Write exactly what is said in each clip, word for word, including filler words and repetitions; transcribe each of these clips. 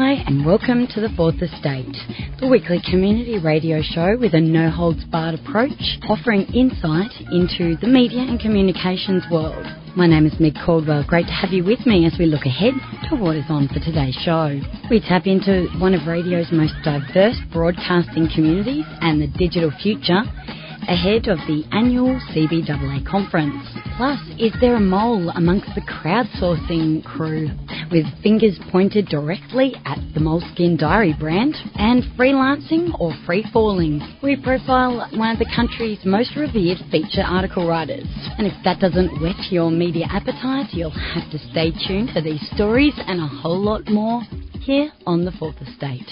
Hi and welcome to The Fourth Estate, the weekly community radio show with a no-holds-barred approach, offering insight into the media and communications world. My name is Meg Caldwell. Great to have you with me as we look ahead to what is on for today's show. We tap into one of radio's most diverse broadcasting communities and the digital future ahead of the annual C B A A conference. Plus, is there a mole amongst the crowdsourcing crew with fingers pointed directly at the Moleskine Diary brand? And freelancing or free-falling? We profile one of the country's most revered feature article writers. And if that doesn't whet your media appetite, you'll have to stay tuned for these stories and a whole lot more here on The Fourth Estate.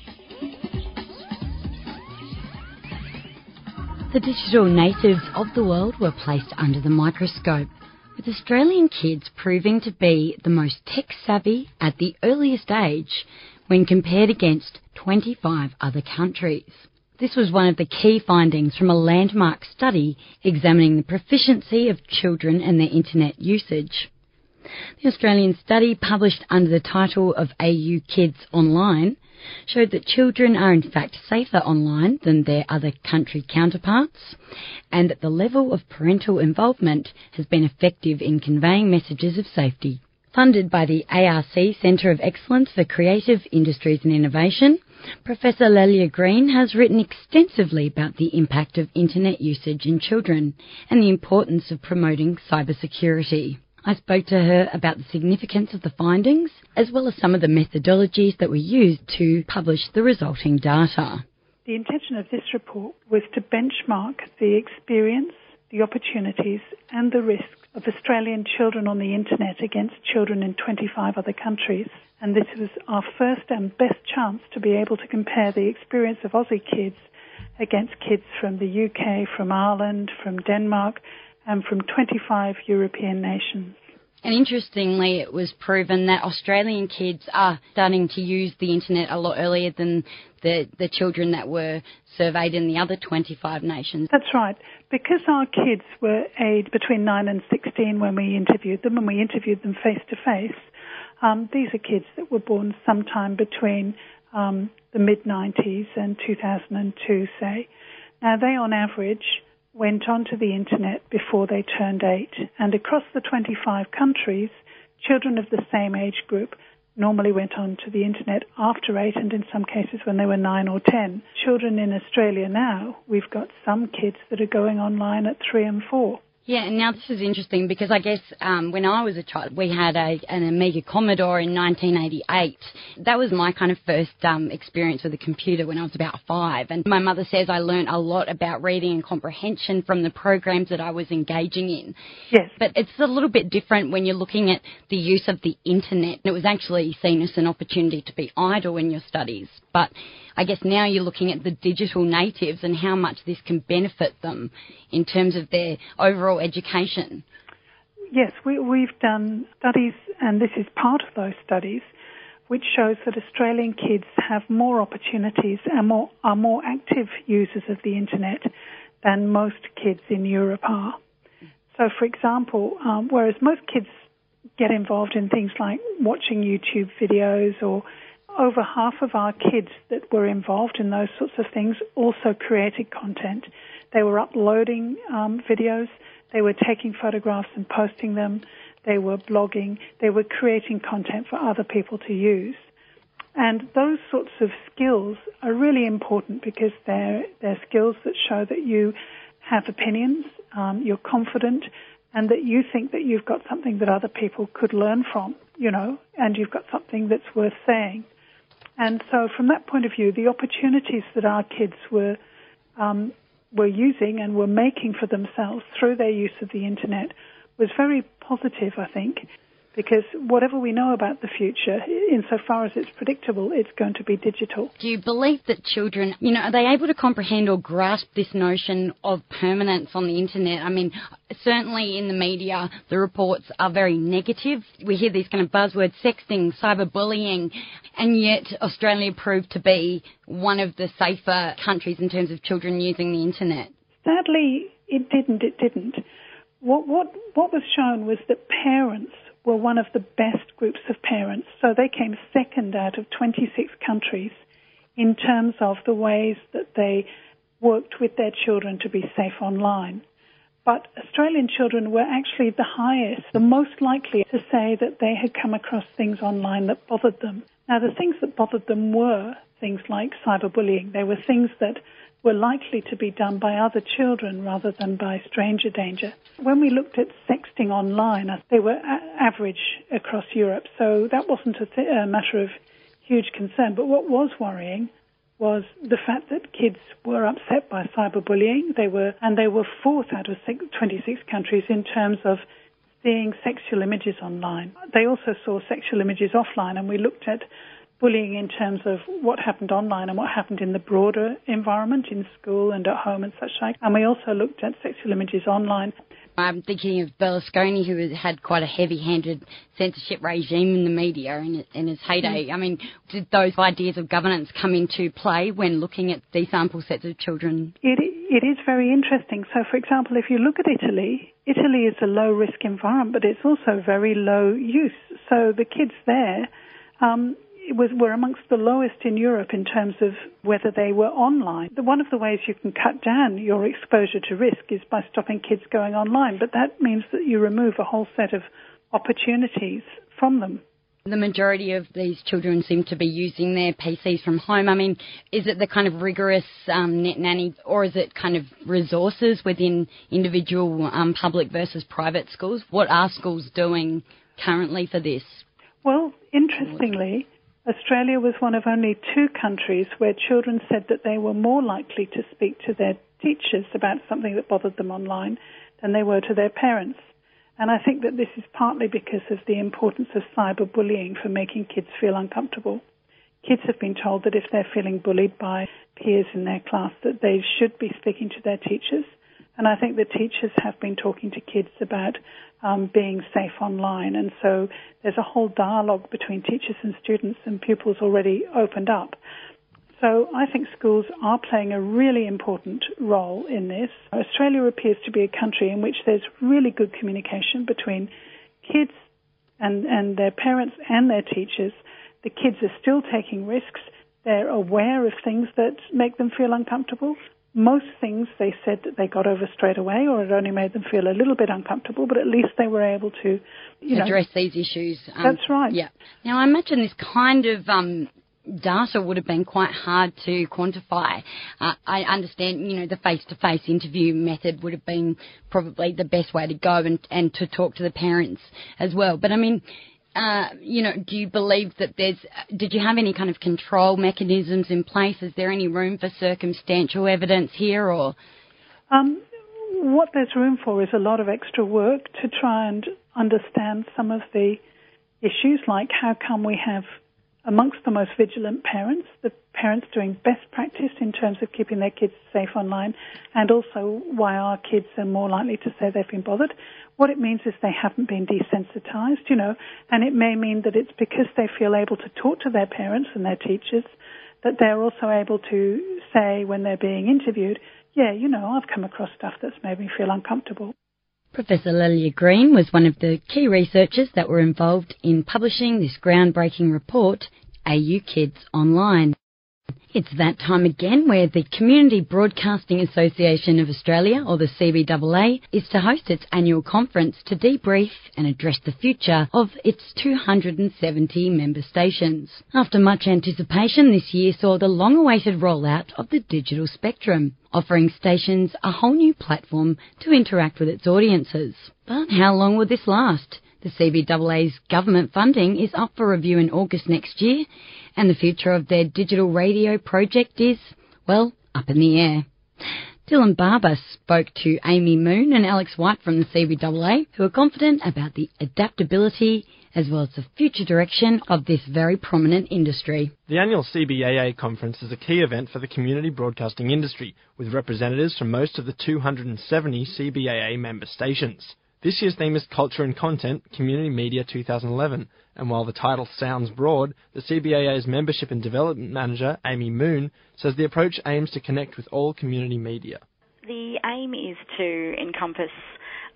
The digital natives of the world were placed under the microscope, with Australian kids proving to be the most tech-savvy at the earliest age when compared against twenty-five other countries. This was one of the key findings from a landmark study examining the proficiency of children and their internet usage. The Australian study, published under the title of A U Kids Online, showed that children are in fact safer online than their other country counterparts, and that the level of parental involvement has been effective in conveying messages of safety. Funded by the A R C Centre of Excellence for Creative Industries and Innovation, Professor Lelia Green has written extensively about the impact of internet usage in children and the importance of promoting cybersecurity. I spoke to her about the significance of the findings, as well as some of the methodologies that were used to publish the resulting data. The intention of this report was to benchmark the experience, the opportunities and the risks of Australian children on the internet against children in twenty-five other countries. And this was our first and best chance to be able to compare the experience of Aussie kids against kids from the U K, from Ireland, from Denmark, and from twenty-five European nations. And interestingly, it was proven that Australian kids are starting to use the internet a lot earlier than the, the children that were surveyed in the other twenty-five nations. That's right. Because our kids were aged between nine and sixteen when we interviewed them, and we interviewed them face-to-face, um, these are kids that were born sometime between um, the mid nineties and two thousand two, say. Now, they, on average, went onto the internet before they turned eight. And across the twenty-five countries, children of the same age group normally went onto the internet after eight, and in some cases when they were nine or ten. Children in Australia now, we've got some kids that are going online at three and four. Yeah, and now this is interesting because I guess um, when I was a child, we had a, an Amiga Commodore in nineteen eighty-eight. That was my kind of first um, experience with a computer when I was about five. And my mother says I learned a lot about reading and comprehension from the programs that I was engaging in. Yes. But it's a little bit different when you're looking at the use of the internet. It was actually seen as an opportunity to be idle in your studies. But I guess now you're looking at the digital natives and how much this can benefit them in terms of their overall education. Yes, we, we've done studies, and this is part of those studies, which shows that Australian kids have more opportunities and more, are more active users of the internet than most kids in Europe are. So, for example, um, whereas most kids get involved in things like watching YouTube videos, or over half of our kids that were involved in those sorts of things also created content. They were uploading um, videos, they were taking photographs and posting them, they were blogging, they were creating content for other people to use. And those sorts of skills are really important because they're, they're skills that show that you have opinions, um, you're confident, and that you think that you've got something that other people could learn from, you know, and you've got something that's worth saying. And so from that point of view, the opportunities that our kids were um, were using and were making for themselves through their use of the internet was very positive, I think, because whatever we know about the future, insofar as it's predictable, it's going to be digital. Do you believe that children, you know, are they able to comprehend or grasp this notion of permanence on the internet? I mean, certainly in the media, the reports are very negative. We hear these kind of buzzwords, sexting, cyberbullying, and yet Australia proved to be one of the safer countries in terms of children using the internet. Sadly, it didn't, it didn't. what, what, what was shown was that parents were one of the best groups of parents. So they came second out of twenty-six countries in terms of the ways that they worked with their children to be safe online. But Australian children were actually the highest, the most likely to say that they had come across things online that bothered them. Now, the things that bothered them were things like cyberbullying. They were things that were likely to be done by other children rather than by stranger danger. When we looked at sexting online, they were a- average across Europe, so that wasn't a, th- a matter of huge concern. But what was worrying was the fact that kids were upset by cyberbullying. They were, and they were fourth out of twenty-six countries in terms of seeing sexual images online. They also saw sexual images offline, and we looked at bullying in terms of what happened online and what happened in the broader environment, in school and at home and such like. And we also looked at sexual images online. I'm thinking of Berlusconi, who had quite a heavy-handed censorship regime in the media in, in his heyday. Mm. I mean, did those ideas of governance come into play when looking at these sample sets of children? It, it is very interesting. So, for example, if you look at Italy, Italy is a low-risk environment, but it's also very low use. So the kids there um, was, were amongst the lowest in Europe in terms of whether they were online. One of the ways you can cut down your exposure to risk is by stopping kids going online, but that means that you remove a whole set of opportunities from them. The majority of these children seem to be using their P Cs from home. I mean, is it the kind of rigorous um, net nanny, or is it kind of resources within individual um, public versus private schools? What are schools doing currently for this? Well, interestingly, Australia was one of only two countries where children said that they were more likely to speak to their teachers about something that bothered them online than they were to their parents. And I think that this is partly because of the importance of cyberbullying for making kids feel uncomfortable. Kids have been told that if they're feeling bullied by peers in their class, that they should be speaking to their teachers. And I think the teachers have been talking to kids about um, being safe online. And so there's a whole dialogue between teachers and students, and pupils already opened up. So I think schools are playing a really important role in this. Australia appears to be a country in which there's really good communication between kids and, and their parents and their teachers. The kids are still taking risks. They're aware of things that make them feel uncomfortable. Most things they said that they got over straight away, or it only made them feel a little bit uncomfortable, but at least they were able to, you address know, these issues. Um, that's right. Yeah. Now, I imagine this kind of um, data would have been quite hard to quantify. Uh, I understand, you know, the face-to-face interview method would have been probably the best way to go, and, and to talk to the parents as well. But, I mean, Uh, you know, do you believe that there's, did you have any kind of control mechanisms in place? Is there any room for circumstantial evidence here, or? Um, what there's room for is a lot of extra work to try and understand some of the issues, like how come we have amongst the most vigilant parents, the parents doing best practice in terms of keeping their kids safe online, and also why our kids are more likely to say they've been bothered. What it means is they haven't been desensitized, you know, and it may mean that it's because they feel able to talk to their parents and their teachers that they're also able to say when they're being interviewed, yeah, you know, I've come across stuff that's made me feel uncomfortable. Professor Lelia Green was one of the key researchers that were involved in publishing this groundbreaking report, A U Kids Online. It's that time again where the Community Broadcasting Association of Australia, or the C B A A, is to host its annual conference to debrief and address the future of its two hundred seventy member stations. After much anticipation, this year saw the long-awaited rollout of the digital spectrum, offering stations a whole new platform to interact with its audiences. But how long will this last? The C B A A's government funding is up for review in August next year, and the future of their digital radio project is, well, up in the air. Dylan Barber spoke to Amy Moon and Alex White from the C B A A, who are confident about the adaptability as well as the future direction of this very prominent industry. The annual C B A A conference is a key event for the community broadcasting industry, with representatives from most of the two hundred seventy C B A A member stations. This year's theme is Culture and Content, Community Media twenty eleven, and while the title sounds broad, the C B A A's Membership and Development Manager, Amy Moon, says the approach aims to connect with all community media. The aim is to encompass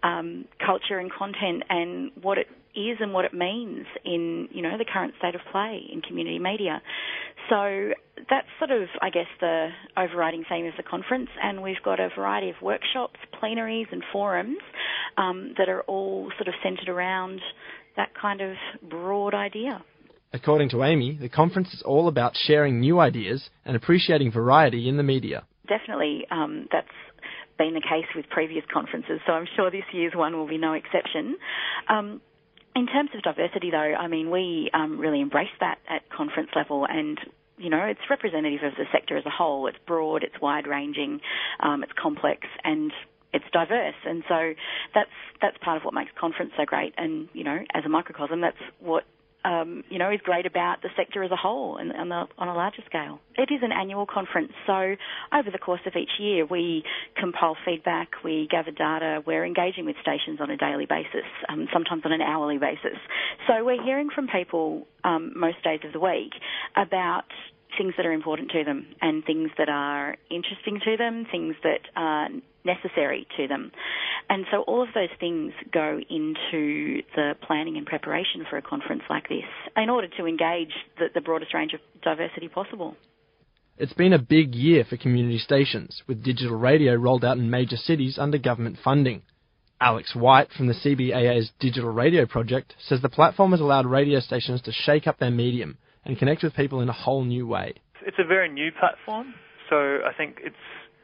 um, culture and content and what it is and what it means in, you know, the current state of play in community media. So that's sort of, I guess, the overriding theme of the conference, and we've got a variety of workshops, plenaries and forums um, that are all sort of centred around that kind of broad idea. According to Amy, the conference is all about sharing new ideas and appreciating variety in the media. Definitely, um, that's been the case with previous conferences, so I'm sure this year's one will be no exception. Um, in terms of diversity, though, I mean, we um, really embrace that at conference level, and you know, it's representative of the sector as a whole. It's broad, it's wide-ranging, um, it's complex, and it's diverse. And so that's that's part of what makes conference so great. And you know, as a microcosm, that's what Um, you know, is great about the sector as a whole and, and the, on a larger scale. It is an annual conference, so over the course of each year we compile feedback, we gather data, we're engaging with stations on a daily basis, um, sometimes on an hourly basis. So we're hearing from people um, most days of the week about things that are important to them and things that are interesting to them, things that are necessary to them. And so all of those things go into the planning and preparation for a conference like this in order to engage the, the broadest range of diversity possible. It's been a big year for community stations, with digital radio rolled out in major cities under government funding. Alex White from the C B A A's Digital Radio Project says the platform has allowed radio stations to shake up their medium and connect with people in a whole new way. It's a very new platform, so I think it's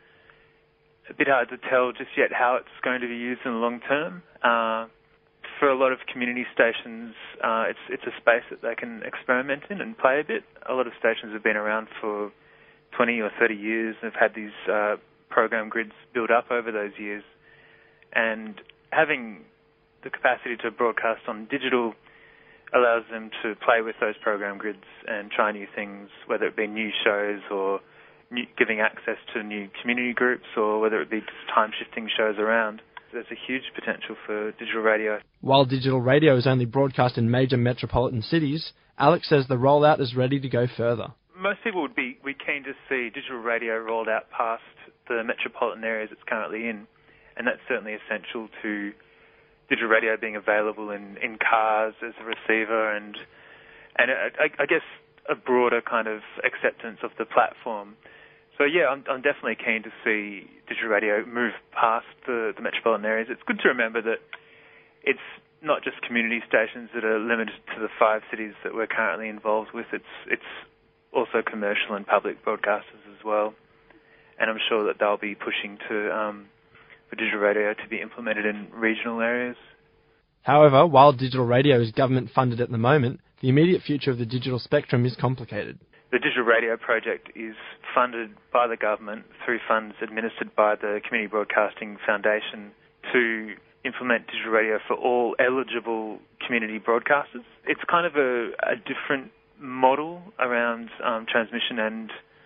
a bit hard to tell just yet how it's going to be used in the long term. Uh, for a lot of community stations, uh, it's it's a space that they can experiment in and play a bit. A lot of stations have been around for twenty or thirty years and have had these uh, program grids build up over those years. And having the capacity to broadcast on digital allows them to play with those program grids and try new things, whether it be new shows or new, giving access to new community groups, or whether it be just time-shifting shows around. There's a huge potential for digital radio. While digital radio is only broadcast in major metropolitan cities, Alex says the rollout is ready to go further. Most people would be, be keen to see digital radio rolled out past the metropolitan areas it's currently in, and that's certainly essential to digital radio being available in, in cars as a receiver, and and I, I guess a broader kind of acceptance of the platform. So yeah, I'm, I'm definitely keen to see digital radio move past the, the metropolitan areas. It's good to remember that it's not just community stations that are limited to the five cities that we're currently involved with. It's it's also commercial and public broadcasters as well, and I'm sure that they'll be pushing to um, for digital radio to be implemented in regional areas. However, while digital radio is government funded at the moment, the immediate future of the digital spectrum is complicated. The Digital Radio Project is funded by the government through funds administered by the Community Broadcasting Foundation to implement digital radio for all eligible community broadcasters. It's kind of a, a different model around um, transmission and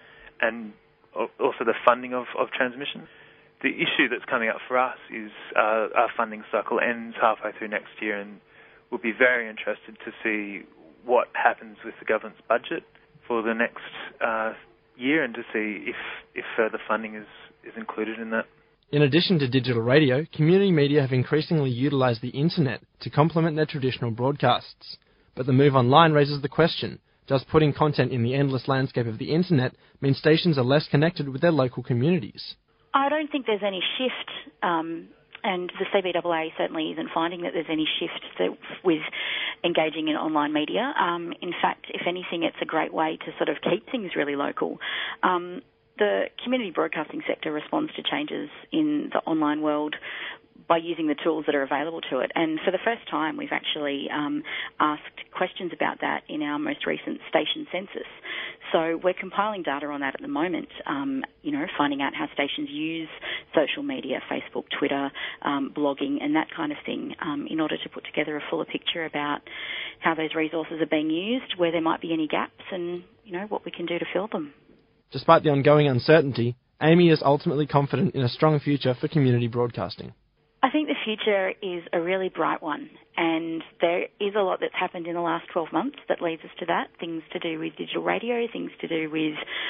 and also the funding of, of transmission. The issue that's coming up for us is uh, our funding cycle ends halfway through next year, and we'll be very interested to see what happens with the government's budget for the next uh, year, and to see if, if further funding is, is included in that. In addition to digital radio, community media have increasingly utilised the internet to complement their traditional broadcasts. But the move online raises the question, does putting content in the endless landscape of the internet mean stations are less connected with their local communities? I don't think there's any shift, um, and the C B A A certainly isn't finding that there's any shift that, with engaging in online media. Um, in fact, if anything, it's a great way to sort of keep things really local. Um, the community broadcasting sector responds to changes in the online world by using the tools that are available to it. And for the first time, we've actually um, asked questions about that in our most recent station census. So we're compiling data on that at the moment, um, you know, finding out how stations use social media, Facebook, Twitter, um, blogging and that kind of thing, um, in order to put together a fuller picture about how those resources are being used, where there might be any gaps and, you know, what we can do to fill them. Despite the ongoing uncertainty, Amy is ultimately confident in a strong future for community broadcasting. I think the future is a really bright one, and there is a lot that's happened in the last twelve months that leads us to that, things to do with digital radio, things to do with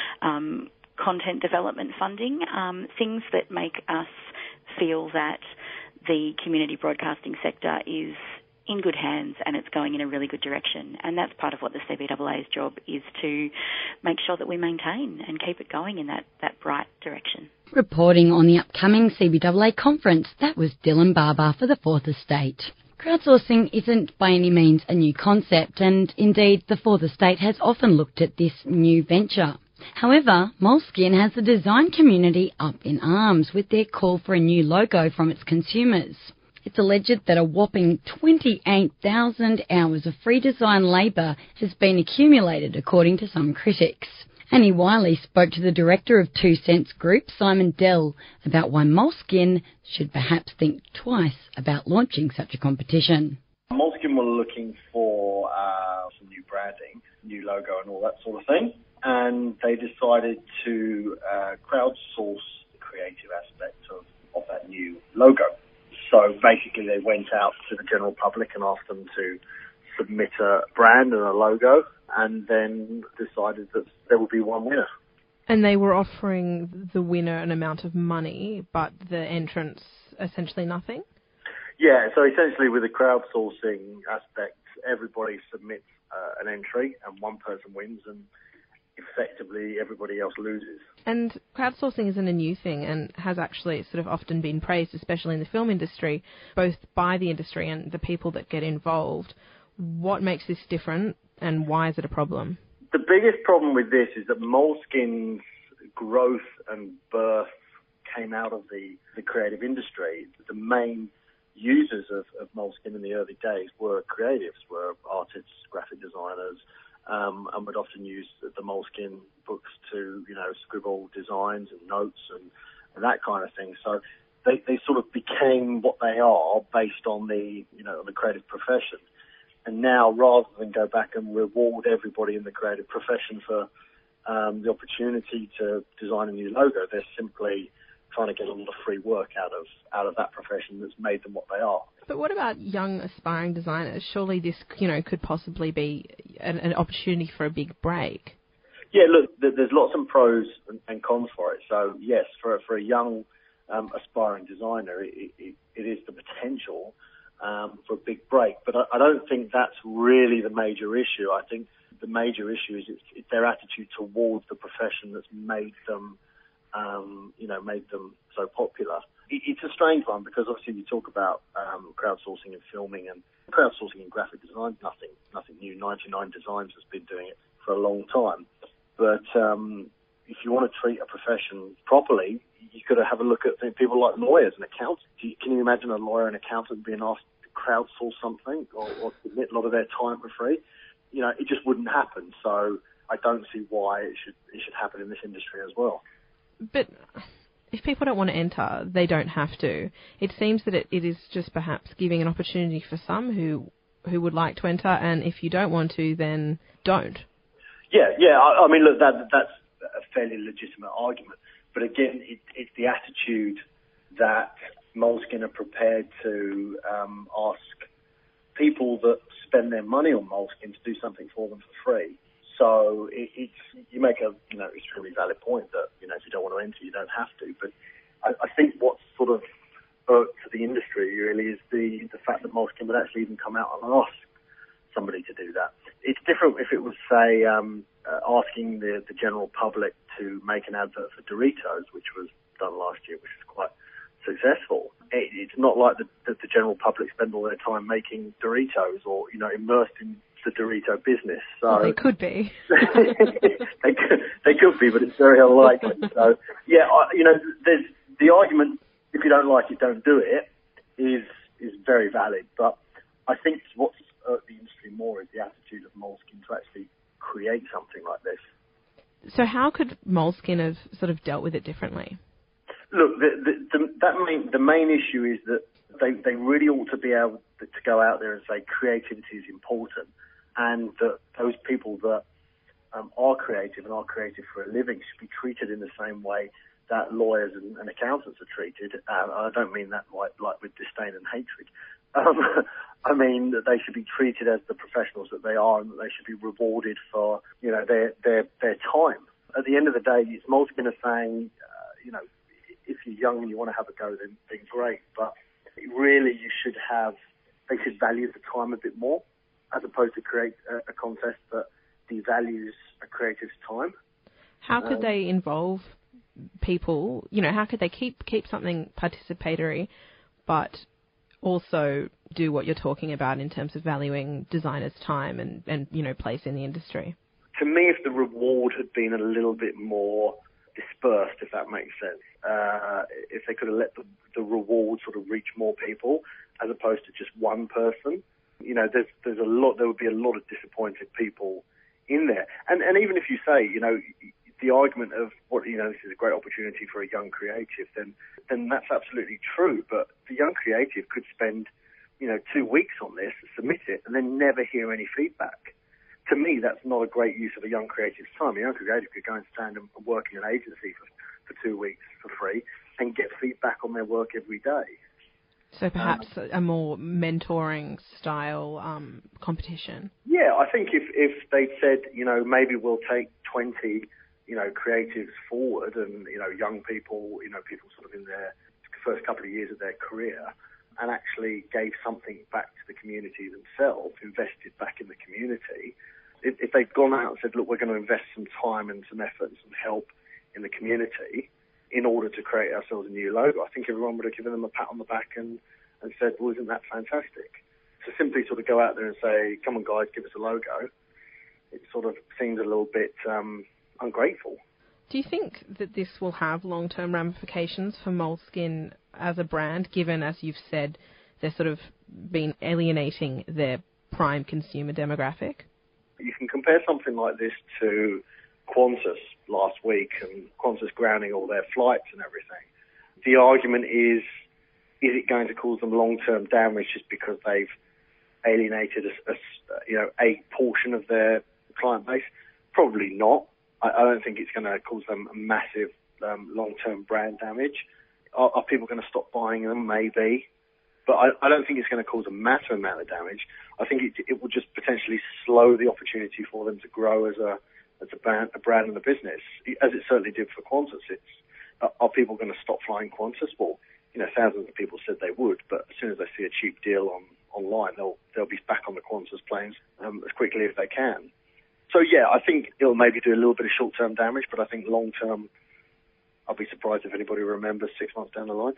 um, content development funding, um, things that make us feel that the community broadcasting sector is in good hands and it's going in a really good direction. And that's part of what the C B A A's job is, to make sure that we maintain and keep it going in that, that bright direction. Reporting on the upcoming C B A A conference, that was Dylan Barber for the Fourth Estate. Crowdsourcing isn't by any means a new concept, and indeed the Fourth Estate has often looked at this new venture. However, Moleskine has the design community up in arms with their call for a new logo from its consumers. It's alleged that a whopping twenty-eight thousand hours of free design labour has been accumulated, according to some critics. Annie Wiley spoke to the director of Two Cents Group, Simon Dell, about why Moleskine should perhaps think twice about launching such a competition. Moleskine were looking for uh, some new branding, new logo and all that sort of thing, and they decided to uh, crowdsource the creative aspect of, of that new logo. So basically they went out to the general public and asked them to submit a brand and a logo, and then decided that there would be one winner. And they were offering the winner an amount of money, but the entrants essentially nothing? Yeah, so essentially with the crowdsourcing aspect, everybody submits uh, an entry and one person wins, and effectively everybody else loses. And crowdsourcing isn't a new thing and has actually sort of often been praised, especially in the film industry, both by the industry and the people that get involved. What makes this different and why is it a problem? The biggest problem with this is that Moleskine's growth and birth came out of the, the creative industry. The main users of, of Moleskine in the early days were creatives, were artists, graphic designers, Um, and would often use the Moleskine books to, you know, scribble designs and notes and, and that kind of thing. So they, they sort of became what they are based on the, you know, on the creative profession. And now, rather than go back and reward everybody in the creative profession for um, the opportunity to design a new logo, they're simply trying to get a lot of free work out of out of that profession that's made them what they are. But what about young aspiring designers? Surely this, you know, could possibly be an, an opportunity for a big break. Yeah, look, there's lots of pros and cons for it. So yes, for for a young um, aspiring designer, it, it, it is the potential um, for a big break. But I, I don't think that's really the major issue. I think the major issue is it's, it's their attitude towards the profession that's made them. Um, you know, made them so popular. It, it's a strange one because obviously you talk about um, crowdsourcing and filming, and crowdsourcing in graphic design, nothing, nothing new. ninety-nine Designs has been doing it for a long time. But um, if you want to treat a profession properly, you've got to have a look at people like lawyers and accountants. Can you imagine a lawyer and accountant being asked to crowdsource something or, or submit a lot of their time for free? You know, it just wouldn't happen. So I don't see why it should it should happen in this industry as well. But if people don't want to enter, they don't have to. It seems that it, it is just perhaps giving an opportunity for some who who would like to enter, and if you don't want to, then don't. Yeah, yeah. I, I mean, look, that that's a fairly legitimate argument. But again, it, it's the attitude that Moleskine are prepared to um, ask people that spend their money on Moleskine to do something for them for free. So it, it's, you make a, you know, extremely valid point that, you know, if you don't want to enter, you don't have to. But I, I think what's sort of irked to the industry really is the, the fact that Moleskine would actually even come out and ask somebody to do that. It's different if it was, say, um, uh, asking the, the general public to make an advert for Doritos, which was done last year, which was quite successful. It, it's not like the, the, the general public spend all their time making Doritos or, you know, immersed in the Dorito business. So well, they could be. they could, they could be, but it's very unlikely. So yeah, I, you know, there's the argument: if you don't like it, don't do it, is is very valid. But I think what's irked the industry more is the attitude of Moleskine to actually create something like this. So how could Moleskine have sort of dealt with it differently? Look, the, the, the, that main, the main issue is that they, they really ought to be able to, to go out there and say creativity is important, and that those people that um, are creative and are creative for a living should be treated in the same way that lawyers and, and accountants are treated. Uh, I don't mean that like, like with disdain and hatred. Um, I mean that they should be treated as the professionals that they are, and that they should be rewarded for, you know, their their their time. At the end of the day, it's Moleskine saying, uh, you know, if you're young and you want to have a go, then, then great. But really you should have, they should value the time a bit more, as opposed to create a, a contest that devalues a creative's time. How could um, they involve people? You know, how could they keep keep something participatory, but also do what you're talking about in terms of valuing designers' time and, and you know, place in the industry? To me, if the reward had been a little bit more dispersed, if that makes sense, uh, if they could have let the, the reward sort of reach more people as opposed to just one person, you know, there's there's a lot. There would be a lot of disappointed people in there. And and even if you say, you know, the argument of what, you know, this is a great opportunity for a young creative, then then that's absolutely true. But the young creative could spend, you know, two weeks on this, submit it, and then never hear any feedback. To me, that's not a great use of a young creative's time. A young creative could go and stand and work in an agency for, for two weeks for free and get feedback on their work every day. So perhaps um, a more mentoring style um, competition. Yeah, I think if, if they said, you know, maybe we'll take twenty, you know, creatives forward and, you know, young people, you know, people sort of in their first couple of years of their career, and actually gave something back to the community themselves, invested back in the community. If, if they'd gone out and said, look, we're going to invest some time and some effort and some help in the community in order to create ourselves a new logo, I think everyone would have given them a pat on the back and, and said, well, isn't that fantastic? To simply sort of go out there and say, come on, guys, give us a logo, it sort of seems a little bit um, ungrateful. Do you think that this will have long-term ramifications for Moleskine as a brand, given, as you've said, they're sort of been alienating their prime consumer demographic? You can compare something like this to Qantas last week and Qantas grounding all their flights and everything. The argument is, is it going to cause them long-term damage just because they've alienated a, a, you know, a portion of their client base? Probably not. I, I don't think it's going to cause them a massive um, long-term brand damage. Are, are people going to stop buying them? Maybe. But I, I don't think it's going to cause a massive amount of damage. I think it, it will just potentially slow the opportunity for them to grow as a as a brand, a brand and a business, as it certainly did for Qantas. It's, uh, are people going to stop flying Qantas? Well, you know, thousands of people said they would, but as soon as they see a cheap deal on online, they'll they'll be back on the Qantas planes um, as quickly as they can. So yeah, I think it'll maybe do a little bit of short-term damage, but I think long-term, I'll be surprised if anybody remembers six months down the line.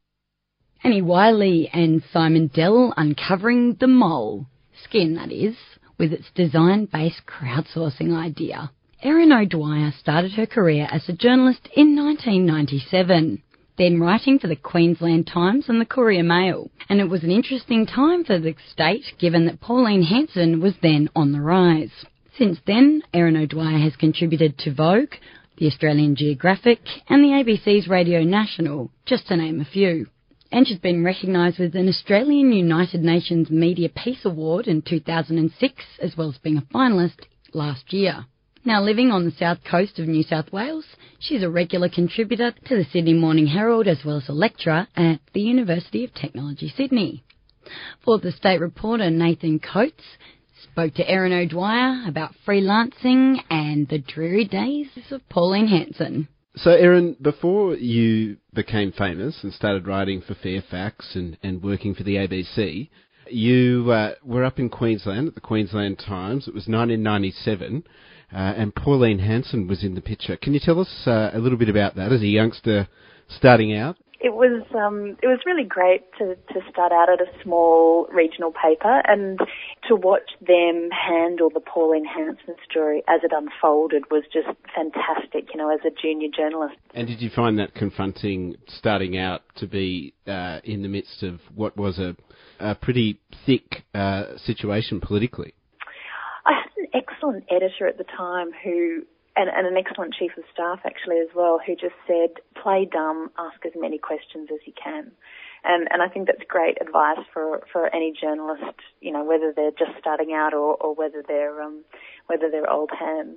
Annie Wiley and Simon Dell uncovering the mole skin, that is, with its design-based crowdsourcing idea. Erin O'Dwyer started her career as a journalist in nineteen ninety-seven, then writing for the Queensland Times and the Courier Mail. And it was an interesting time for the state, given that Pauline Hanson was then on the rise. Since then, Erin O'Dwyer has contributed to Vogue, the Australian Geographic, and the A B C's Radio National, just to name a few. And she's been recognised with an Australian United Nations Media Peace Award in two thousand six, as well as being a finalist last year. Now living on the south coast of New South Wales, she's a regular contributor to the Sydney Morning Herald, as well as a lecturer at the University of Technology, Sydney. For the State reporter, Nathan Coates spoke to Erin O'Dwyer about freelancing and the dreary days of Pauline Hanson. So, Erin, before you became famous and started writing for Fairfax and, and working for the A B C, you uh, were up in Queensland at the Queensland Times. It was nineteen ninety-seven, uh, and Pauline Hanson was in the picture. Can you tell us uh, a little bit about that as a youngster starting out? It was um, it was really great to, to start out at a small regional paper and to watch them handle the Pauline Hanson story as it unfolded was just fantastic, you know, as a junior journalist. And did you find that confronting starting out to be uh, in the midst of what was a, a pretty thick uh, situation politically? I had an excellent editor at the time who... And, and an excellent chief of staff, actually, as well, who just said, play dumb, ask as many questions as you can. And and I think that's great advice for, for any journalist, you know, whether they're just starting out or, or whether they're um, whether they're old hands.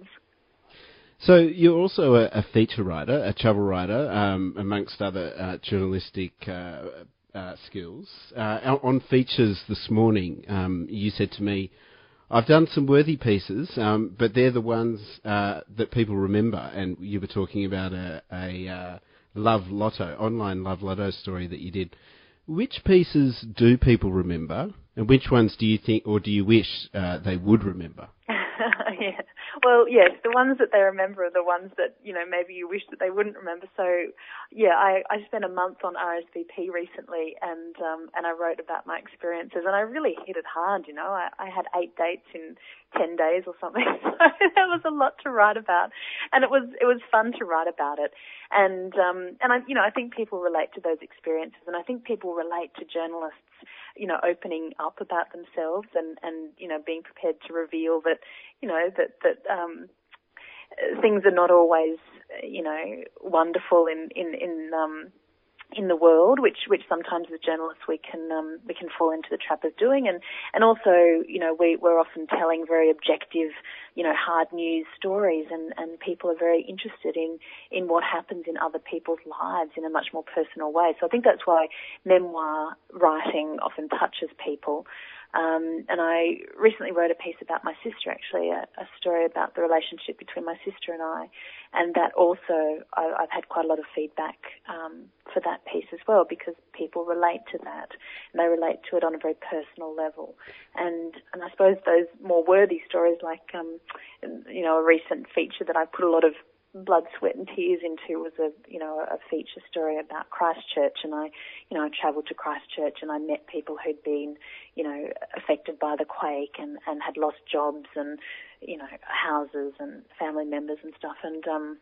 So you're also a, a feature writer, a travel writer, um, amongst other uh, journalistic uh, uh, skills. Uh, on features this morning, um, you said to me, I've done some worthy pieces, um, but they're the ones uh, that people remember. And you were talking about a, a uh, Love Lotto, online Love Lotto story that you did Which pieces do people remember, and which ones do you think, or do you wish uh, they would remember? Yeah. Well, yes, the ones that they remember are the ones that, you know, maybe you wish that they wouldn't remember. So, yeah, I, I spent a month on R S V P recently, and um, and I wrote about my experiences, and I really hit it hard, you know. I, I had eight dates in ten days or something, so that was a lot to write about, and it was it was fun to write about it. And, um, and I, you know, I think people relate to those experiences, and I think people relate to journalists, you know, opening up about themselves and, and, you know, being prepared to reveal that, you know, that, that, um, things are not always, you know, wonderful in, in, in, um, in the world, which, which sometimes as journalists we can, um, we can fall into the trap of doing. And, and also, you know, we, we're often telling very objective, you know, hard news stories, and, and people are very interested in, in what happens in other people's lives in a much more personal way. So I think that's why memoir writing often touches people. Um, and I recently wrote a piece about my sister, actually, a, a story about the relationship between my sister and I, and that also, I, I've had quite a lot of feedback um, for that piece as well, because people relate to that, and they relate to it on a very personal level. And and I suppose those more worthy stories, like, um, you know, a recent feature that I put a lot of blood, sweat and tears into was a, you know, a feature story about Christchurch, and I, you know, I travelled to Christchurch and I met people who'd been, you know, affected by the quake and, and had lost jobs and, you know, houses and family members and stuff. And, um,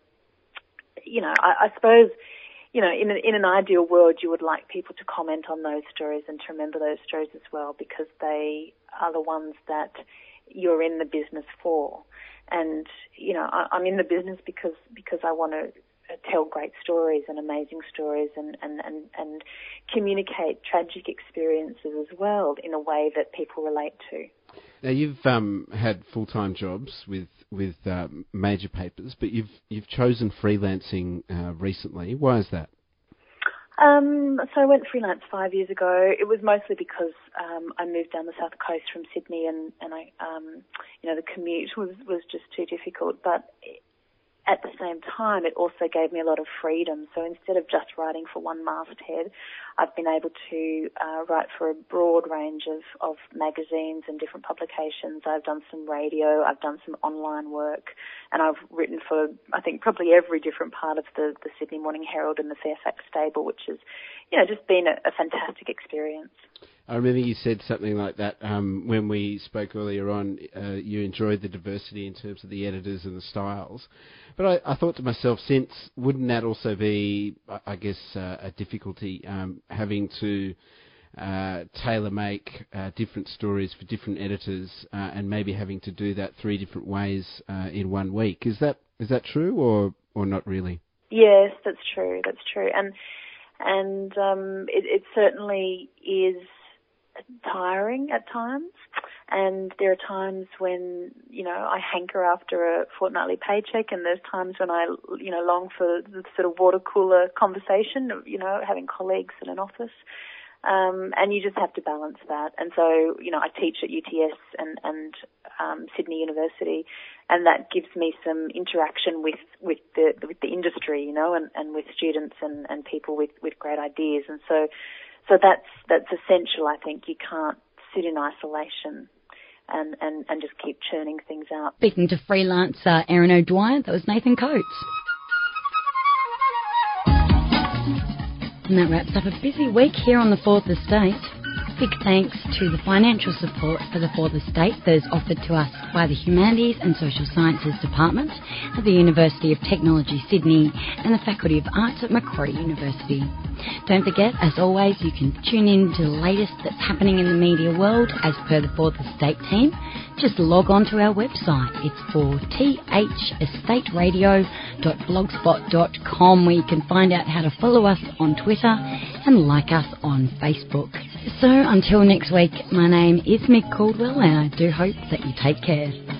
you know, I, I suppose, you know, in, a, in an ideal world, you would like people to comment on those stories and to remember those stories as well, because they are the ones that you're in the business for. And, you know, I, I'm in the business because, because I want to tell great stories and amazing stories and, and, and, and communicate tragic experiences as well in a way that people relate to. Now, you've um, had full-time jobs with with uh, major papers, but you've you've chosen freelancing uh, recently. Why is that? Um, so I went freelance five years ago. It was mostly because um, I moved down the south coast from Sydney, and and I, um, you know, the commute was was just too difficult. But at the same time, it also gave me a lot of freedom. So instead of just writing for one masthead, I've been able to uh, write for a broad range of, of magazines and different publications. I've done some radio, I've done some online work, and I've written for, I think, probably every different part of the, the Sydney Morning Herald and the Fairfax stable, which has, you know, just been a, a fantastic experience. I remember you said something like that um, when we spoke earlier on. Uh, you enjoyed the diversity in terms of the editors and the styles. But I, I thought to myself, since wouldn't that also be, I guess, uh, a difficulty, um, having to uh, tailor-make uh, different stories for different editors uh, and maybe having to do that three different ways uh, in one week. Is that is that true or, or not really? Yes, that's true. That's true. And, and um, it, it certainly is tiring at times, and there are times when, you know, I hanker after a fortnightly paycheck, and there's times when I, you know, long for the sort of water cooler conversation, you know, having colleagues in an office, um, and you just have to balance that. And so, you know, I teach at U T S and, and um, Sydney University, and that gives me some interaction with, with the with the industry, you know, and, and with students and, and people with, with great ideas, and so. So that's that's essential. I think you can't sit in isolation and, and, and just keep churning things out. Speaking to freelancer Erin O'Dwyer, that was Nathan Coates. And that wraps up a busy week here on the Fourth Estate. Big thanks to the financial support for the Fourth Estate that is offered to us by the Humanities and Social Sciences Department at the University of Technology, Sydney, and the Faculty of Arts at Macquarie University. Don't forget, as always, you can tune in to the latest that's happening in the media world as per the Fourth Estate team. Just log on to our website. It's for t h estate radio dot blogspot dot com, where you can find out how to follow us on Twitter and like us on Facebook. So until next week, my name is Mick Caldwell, and I do hope that you take care.